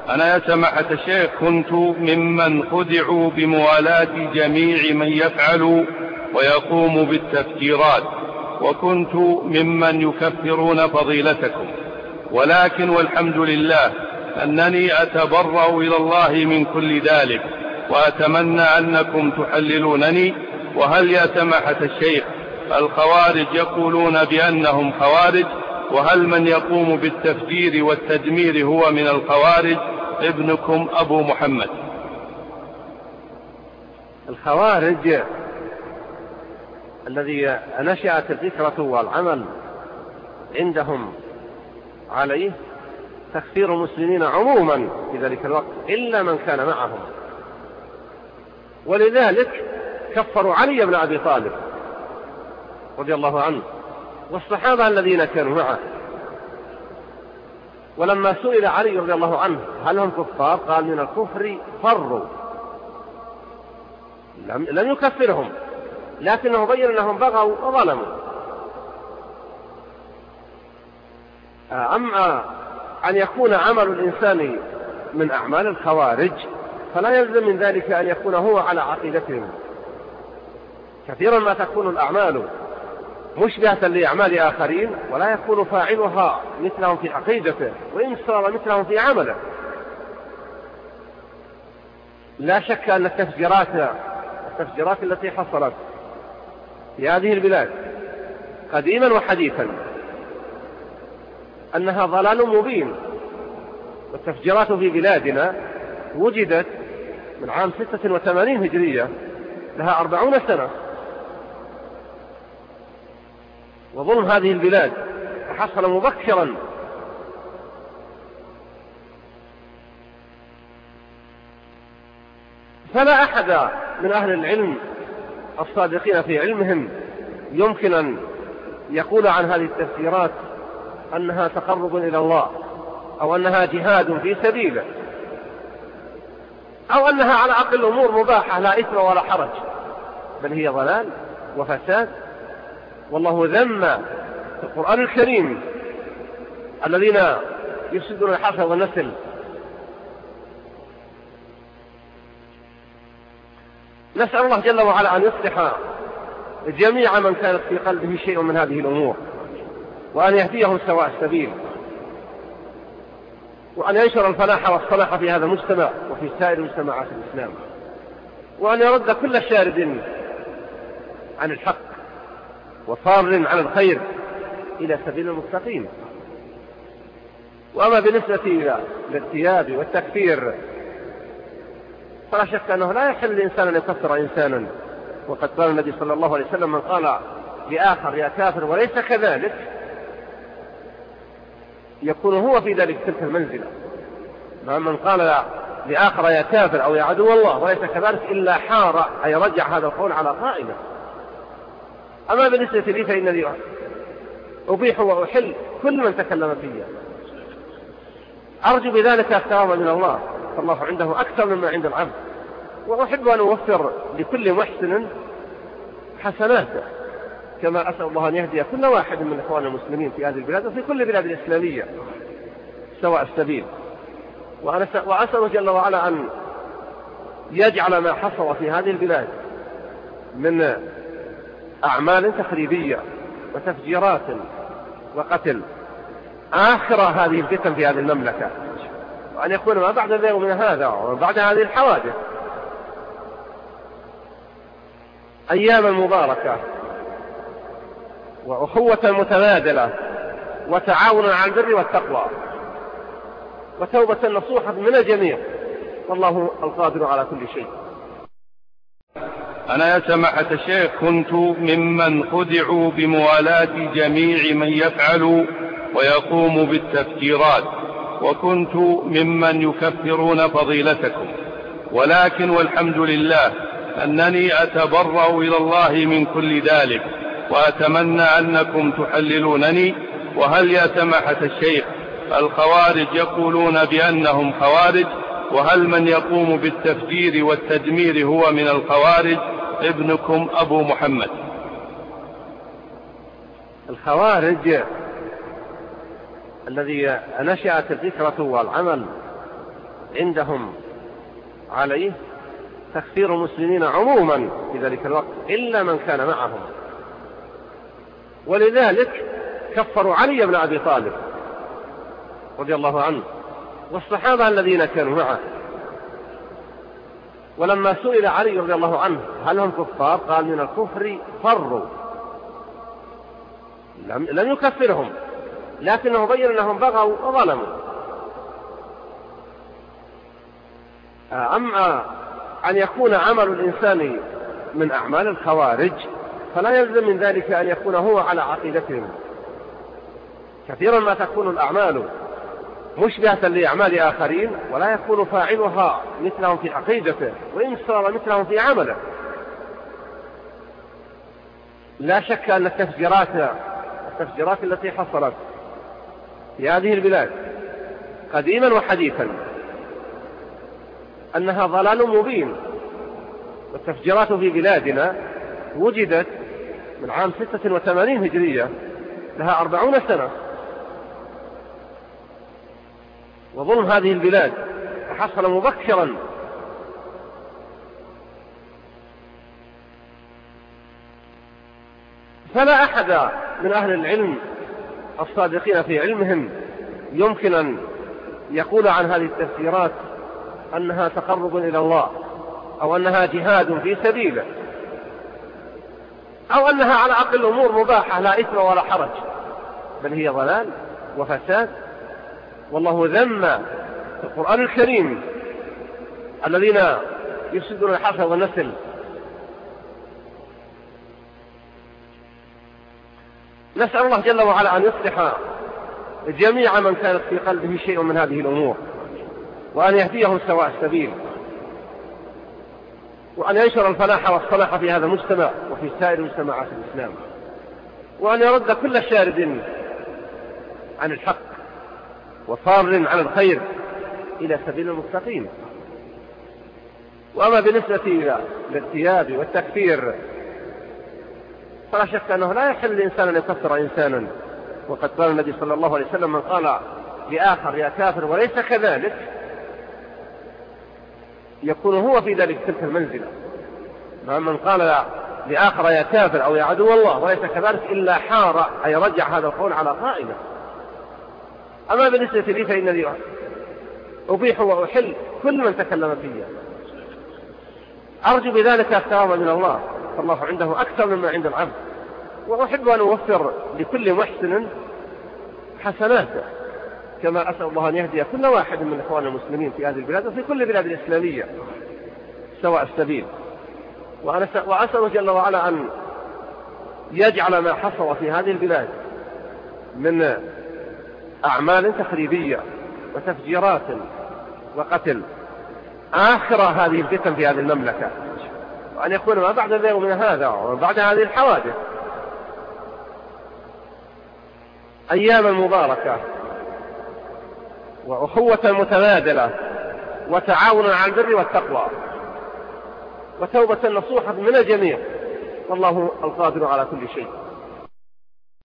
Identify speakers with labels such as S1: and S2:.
S1: أنا يا سماحة الشيخ كنت ممن خدعوا بموالاة جميع من يفعل ويقوم بالتفجيرات، وكنت ممن يكفرون فضيلتكم، ولكن والحمد لله أنني أتبرأ إلى الله من كل ذلك، وأتمنى أنكم تحللونني. وهل يا سماحة الشيخ الخوارج يقولون بأنهم خوارج؟ وهل من يقوم بالتفجير والتدمير هو من الخوارج؟ ابنكم أبو محمد.
S2: الخوارج الذي نشأت الفكرة والعمل عندهم عليه تكفير المسلمين عموما في ذلك الوقت إلا من كان معهم، ولذلك كفروا علي بن أبي طالب رضي الله عنه والصحابة الذين كانوا معه. ولما سئل علي رضي الله عنه هل هم كفار قال من الكفر فروا، لم يكفرهم، لكنه بين أنهم بغوا وظلموا. أما أن يكون عمل الإنسان من أعمال الخوارج فلا يلزم من ذلك أن يكون هو على عقيدتهم. كثيرا ما تكون الأعمال مشبهة لأعمال آخرين ولا يكون فاعلها مثلهم في عقيدته وإن صار مثلهم في عمله. لا شك أن التفجيرات التي حصلت في هذه البلاد قديما وحديثا أنها ضلال مبين. والتفجيرات في بلادنا وجدت من عام 86 هجرية، لها 40 سنة، وظلم هذه البلاد حصل مبكرا. فلا أحد من أهل العلم الصادقين في علمهم يمكن أن يقول عن هذه التفسيرات أنها تقرب إلى الله أو أنها جهاد في سبيله أو أنها على أقل الأمور مباحة لا إثم ولا حرج، بل هي ضلال وفساد. والله ذم في القرآن الكريم الذين يفسدون الحرث والنسل. نسأل الله جل وعلا أن يصلح جميع من كانت في قلبه شيء من هذه الأمور، وأن يهديهم سواء السبيل، وأن ينشر الفلاح والصلاح في هذا المجتمع وفي سائر مجتمعات الإسلام، وأن يرد كل شارد عن الحق وصار عن الخير إلى سبيل المستقيم. وأما بالنسبة إلى الارتياب والتكفير فلا شك أنه لا يحل لإنسان أن يكفر إنسانا، وقد قال النبي صلى الله عليه وسلم من قال لآخر يا كافر وليس كذلك يكون هو في ذلك تلك المنزلة. من قال لآخر يا كافر أو يا عدو الله وليس كذلك إلا حار أي رجع هذا القول على قائمة. أما بالنسبة لي فإنني أبيح وأحل كل من تكلم فيه، أرجو بذلك الثواب من الله، فالله عنده أكثر مما عند العبد، وأحب أن أوفر لكل محسن حسناته، كما أسأل الله أن يهدي كل واحد من إخوان المسلمين في هذه البلاد وفي كل بلاد الإسلامية سواء السبيل. وأسأل جل وعلا أن يجعل ما حصل في هذه البلاد من أعمال تخريبية وتفجيرات وقتل آخر هذه الفتن في هذه المملكة، وأن يكون ما بعد ذلك من هذا وبعد هذه الحوادث أياما مباركة وأخوة متبادلة وتعاون على البر والتقوى وتوبة نصوحة من الجميع، والله القادر على كل شيء.
S1: أنا يا سماحة الشيخ كنت ممن خدعوا بموالاة جميع من يفعل ويقوم بالتفجيرات، وكنت ممن يكفرون فضيلتكم، ولكن والحمد لله أنني أتبرأ إلى الله من كل ذلك، وأتمنى أنكم تحللونني. وهل يا سماحة الشيخ الخوارج يقولون بأنهم خوارج؟ وهل من يقوم بالتفجير والتدمير هو من الخوارج؟ ابنكم أبو محمد.
S2: الخوارج الذي نشأت الفكرة والعمل عندهم عليه تكفير المسلمين عموما في ذلك الوقت إلا من كان معهم، ولذلك كفروا علي بن أبي طالب رضي الله عنه والصحابة الذين كانوا معه. ولما سئل علي رضي الله عنه هل هم كفار قال من الكفر فروا، لم يكفرهم لكنه بين أنهم بغوا وظلموا. أما أن يكون عمل الإنسان من أعمال الخوارج فلا يلزم من ذلك أن يكون هو على عقيدتهم. كثيرا ما تكون الأعمال مشبهة لأعمال آخرين ولا يكون فاعلها مثلهم في عقيدته وإن صار مثلهم في عمله. لا شك أن التفجيرات التي حصلت في هذه البلاد قديما وحديثا أنها ضلال مبين. والتفجيرات في بلادنا وجدت من عام 86 هجرية، لها 40 سنة، وظلم هذه البلاد حصل مبكرا. فلا أحد من أهل العلم الصادقين في علمهم يمكن أن يقول عن هذه التفسيرات أنها تقرب إلى الله أو أنها جهاد في سبيله أو أنها على أقل الأمور مباحة لا إثم ولا حرج، بل هي ضلال وفساد. والله ذم في القرآن الكريم الذين يفسدون الحرث والنسل. نسأل الله جل وعلا أن يصلح جميع من كانت في قلبه شيء من هذه الأمور، وأن يهديهم سواء السبيل، وأن ينشر الفلاح والصلاح في هذا المجتمع وفي سائر مجتمعات الإسلام، وأن يرد كل شارد عن الحق وصار عن الخير إلى سبيل المستقيم. وأما بالنسبة إلى الارتياب والتكفير فلا شك أنه لا يحل لإنسان أن يكفر إنسانا، وقد قال النبي صلى الله عليه وسلم من قال لآخر يا كافر وليس كذلك يكون هو في ذلك تلك المنزلة. من قال لآخر يا كافر أو يا عدو الله وليس كذلك إلا حار أي رجع هذا القول على قائله. أما بالنسبة لي فإنني أبيح وأحل كل من تكلم فيه، أرجو بذلك الثواب من الله، فالله عنده أكثر مما عند العبد. وأحب أن أوفر لكل محسن حسناته، كما أسأل الله أن يهدي كل واحد من إخوان المسلمين في هذه البلاد وفي كل بلاد الإسلامية سواء السبيل. وأسأل جل وعلا أن يجعل ما حصل في هذه البلاد من أعمال تخريبية وتفجيرات وقتل آخر هذه الفتن في هذه المملكة، وأن يكون ما بعد ذلك من هذا وبعد هذه الحوادث أياما مباركة وأخوة متبادلة وتعاون على البر والتقوى وتوبة نصوحة من الجميع، والله القادر على كل شيء.